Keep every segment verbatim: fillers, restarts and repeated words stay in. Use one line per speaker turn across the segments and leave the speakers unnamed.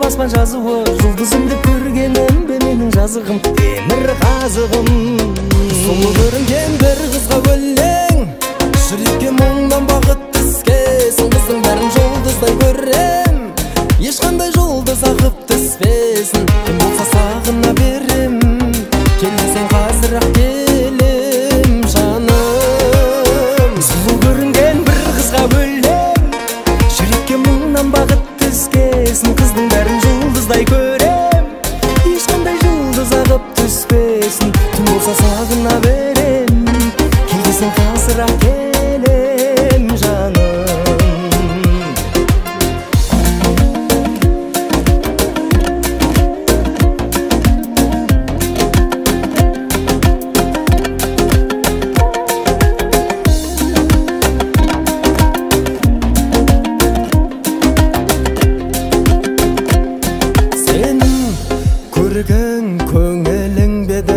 аспан жазуы, жұлдызымды көргенім бе менің жазығым, темір қазығым. Сұлу көрінген бір қызға өлең, жүрекке мұңнан бақыт түскесін. Қыздың бәрін жұлдыздай көрем, ешқандай жұлдыз ағып түспесін. Кім болса сағына берем, келмесең қазір-ақ келем жаным. Сұлу көрінген бір қызға өлең, жүрекке мұңнан бақыт түскесін. Қыздың бәрін жұлдыздай көрем, ешқандай жұлдыз ағып түспесін. Түн болса сағына берем, келмесең қазір-ақ келем жаным. Көрген көңілің беді,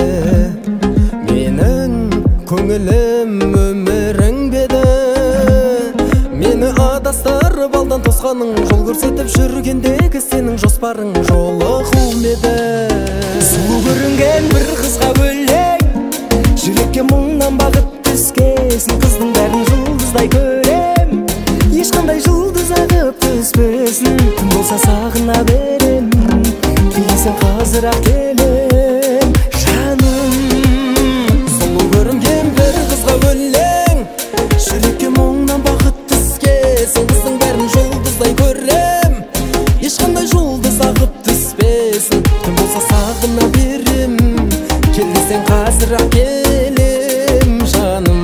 менің көңілім өмірің беді. Мені адастырып алдан тосқаның, жол көрсетіп жүргендегі сенің жоспарың жолығуым еді. Сұлу көрінген бір қызға өлең, жүрекке мұңнан бақыт түскесін. Қыздың бәрін жұлдыздай көрем, ешқандай жұлдыз ағып түспесін. Түн болса сағына берем, келесің қазір-ақ келем жаным. Сұлу көрінген бір қызға өлең, жүрекке мұңнан бақыт түскесін. Қыздың бәрін жұлдыздай көрем, ешқандай жұлдыз ағып түспесін. Түн болса сағына берем, келесің қазір-ақ келем жаным.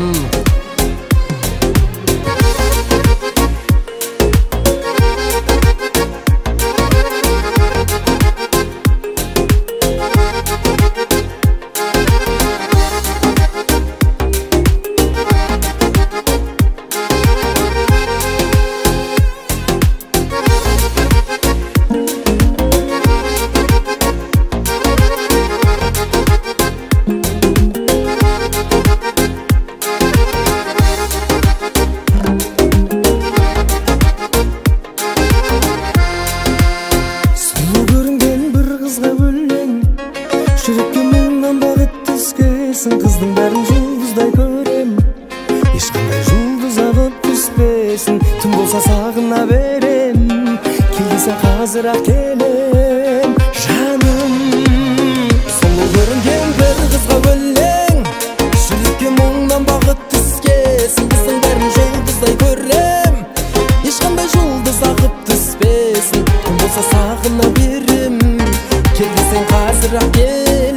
Жүрекке мұңнан бақыт түскесін. Қыздың бәрін жұлдыздай көрем, ешқандай жұлдыз ағып түспесін. Түн болса сағына берем, келесің қазір-ақ келем жаным. Сұлу көрінген бір қызға өлең, жүрекке мұңнан бақыт түскесін. Қыздың бәрін жұлдыздай көрем, ешқандай жұлдыз ағып түспесін. Түн болса сағына берем, келесің қазір-ақ келем.